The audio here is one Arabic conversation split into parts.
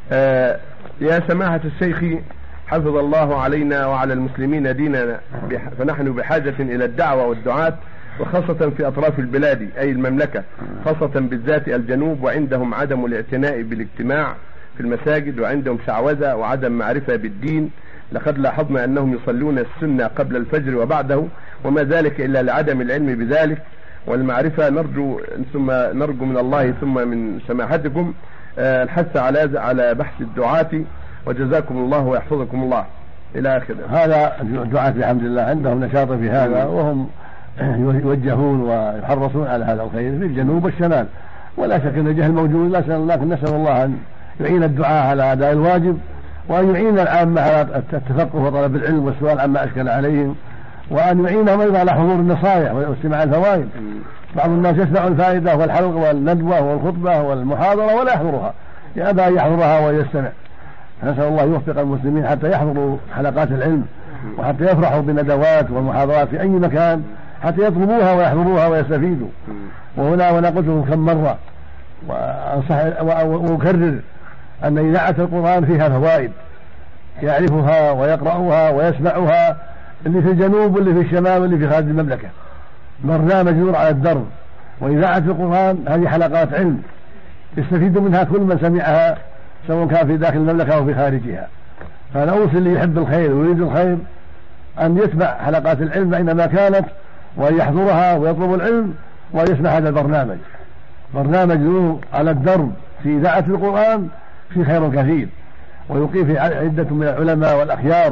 يا سماحة الشيخ، حفظ الله علينا وعلى المسلمين ديننا، فنحن بحاجة إلى الدعوة والدعاة، وخاصة في أطراف البلاد أي المملكة، خاصة بالذات الجنوب، وعندهم عدم الاعتناء بالاجتماع في المساجد، وعندهم شعوذة وعدم معرفة بالدين. لقد لاحظنا أنهم يصلون السنة قبل الفجر وبعده، وما ذلك إلا لعدم العلم بذلك والمعرفة. نرجو من الله ثم من سماحتكم الحث على بحث الدعاة، وجزاكم الله ويحفظكم الله إلى آخره. هذا الدعاة بحمد الله عندهم نشاط في هذا، وهم يوجهون ويحرصون على هذا الخير في الجنوب والشمال، ولا شك أن الجهل موجود، لكن نسأل الله أن يعين الدعاء على أداء الواجب، وأن يعين العامة على التفقه وطلب العلم والسؤال عما أشكل عليهم، وأن يعينهم أيضا على حضور النصائح واستماع الفوائد. بعض الناس يسمع الفائدة والحلقة والندوة والخطبة والمحاضرة ولا يحضرها، يأبى أن يحضرها ويستمع. نسأل الله يوفق المسلمين حتى يحضروا حلقات العلم، وحتى يفرحوا بالندوات والمحاضرات في أي مكان، حتى يطلبوها ويحضروها ويستفيدوا. وهنا وأنا قلت لكم كم مرة وأنصح وأكرر أن إذاعة القرآن فيها فوائد يعرفها ويقرأها ويسمعها اللي في الجنوب واللي في الشمال واللي في خارج المملكة. برنامج نور على الدرب وإذاعة القرآن هذه حلقات علم يستفيد منها كل من سمعها، سواء كان في داخل المملكة أو في خارجها. فأنا أوصي اللي يحب الخير ويريد الخير أن يتبع حلقات العلم أينما كانت، وأن يحضرها ويطلب العلم ويسمع هذا البرنامج. برنامج نور على الدرب في إذاعة القرآن في خير كثير، ويقيم في عدة من العلماء والأخيار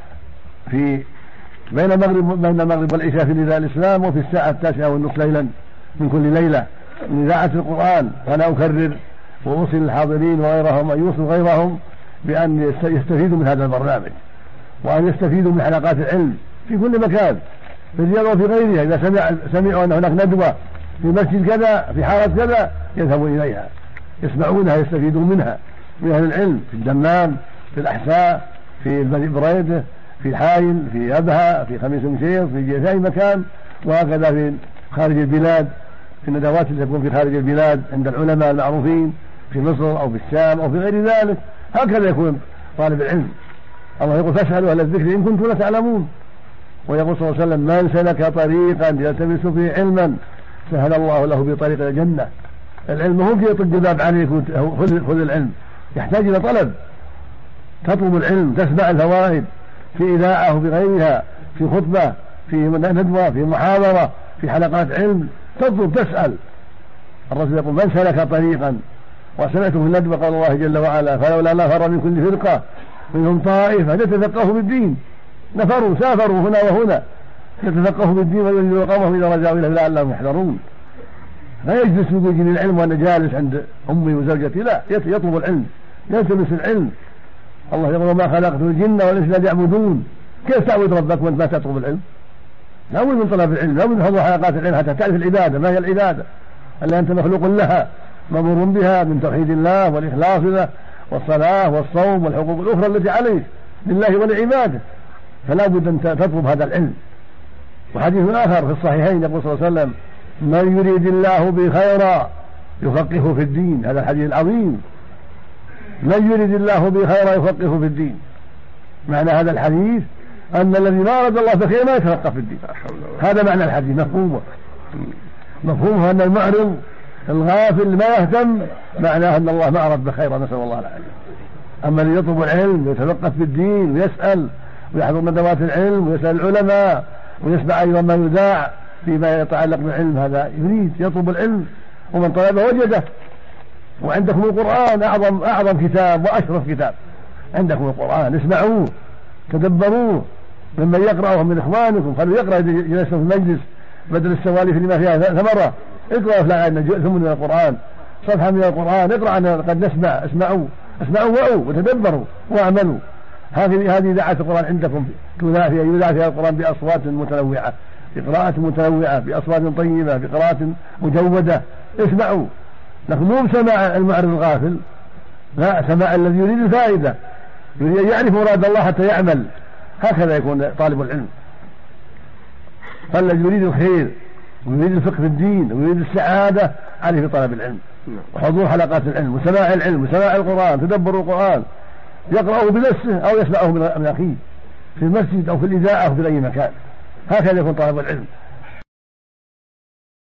في بين المغرب والعشاء في نداء الإسلام، وفي الساعة 9:30 ليلا من كل ليلة من إذاعة القرآن. فأنا أكرر وأوصي الحاضرين وغيرهم أن يوصوا غيرهم بأن يستفيدوا من هذا البرنامج، وأن يستفيدوا من حلقات العلم في كل مكان في الرياض وفي غيرها. إذا سمعوا أن هناك ندوة في مسجد كذا في حارة كذا يذهبوا إليها يسمعونها يستفيدون منها من أهل العلم في الدمام، في الأحساء، في بريدة، في الحايل، في أبها، في خميس مشير، في أي مكان، وهكذا في خارج البلاد في الندوات التي تكون في خارج البلاد عند العلماء المعروفين في مصر أو في الشام أو في غير ذلك. هكذا يكون طالب العلم. الله يقول فاسألوا أهل الذكر إن كنتم لا تعلمون، ويقول صلى الله عليه وسلم من سلك طريقا يلتمس فيه علما سهل الله له بطريق الجنة. العلم هو يطق الباب عليك خذ العلم، يحتاج إلى طلب، تطلب العلم، تسمع الفوائد في إذاعة وفي غيرها، في خطبة، في ندوة، في محاضرة، في حلقات علم، تطلب تسأل. الرسول يقول من سلك طريقا، وسمعته في الندوة قال الله جل وعلا فلولا نفر من كل فرقة منهم طائفة يتفقهوا بالدين. نفروا سافروا هنا وهنا يتفقهوا بالدين وينذروا قومهم إذا رجعوا إليه لعلهم يحذرون. لا يجلس يقول جني العلم وأنا جالس عند أمي وزوجتي، لا، يطلب العلم، يلتمس العلم. الله يقول ما خلقت الجن والإنس ليعبدون. كيف تعبد ربك وأنت ما تطلب العلم؟ لا بد من طلب العلم، لا بد من حضور حلقات العلم حتى تعرف العبادة ما هي العبادة ألا أنت مخلوق لها مأمور بها من توحيد الله والإخلاص له والصلاة والصوم والحقوق الأخرى التي عليك لله ولعباده. فلا بد أن تطلب هذا العلم. وحديث آخر في الصحيحين يقول صلى الله عليه وسلم من يريد الله به خيرا يفقهه في الدين. هذا الحديث العظيم، من يريد الله به خيرا يفقهه في الدين. معنى هذا الحديث أن الذي ما أراد الله بخير ما يتفقه في الدين. هذا معنى الحديث، مفهومه أن المعرض الغافل ما يهتم معناه أن الله ما أراد بخير، نسأل الله العافية. أما اللي يطلب العلم ويتفقه في الدين ويسأل ويحضر ندوات العلم ويسأل العلماء ويسمع أيضا ما يذاع فيما يتعلق بالعلم، هذا يريد يطلب العلم، ومن طلبه وجده. وعندكم القرآن أعظم كتاب وأشرف كتاب، عندكم القرآن اسمعوه تدبروه. ممن يقرأه من إخوانكم خلوا يقرأ جلسوا في المجلس بدل السوالف اللي ما فيها ثمرة. اقرأ فلان ثم من القرآن صفحة من القرآن، اقرأ قد نسمع. اسمعوا وعوا وتدبروا واعملوا. هذه إذاعة القرآن عندكم يذاع فيها القرآن بأصوات متنوعة، بقراءة متنوعة، بأصوات طيبة، بقراءة مجودة. اسمعوا، لكن مو سماع المعرض الغافل، لا، سماع الذي يريد الفائدة، يريد يعرف مراد الله حتى يعمل. هكذا يكون طالب العلم. فالذي يريد الخير ويريد الفقه في الدين ويريد السعادة عليه في طلب العلم وحضور حلقات العلم وسماع العلم وسماع القرآن، تدبر القرآن، يقرأه بنفسه أو يسمعه من أخيه في المسجد أو في الإذاعة أو في أي مكان. هكذا يكون طلب العلم.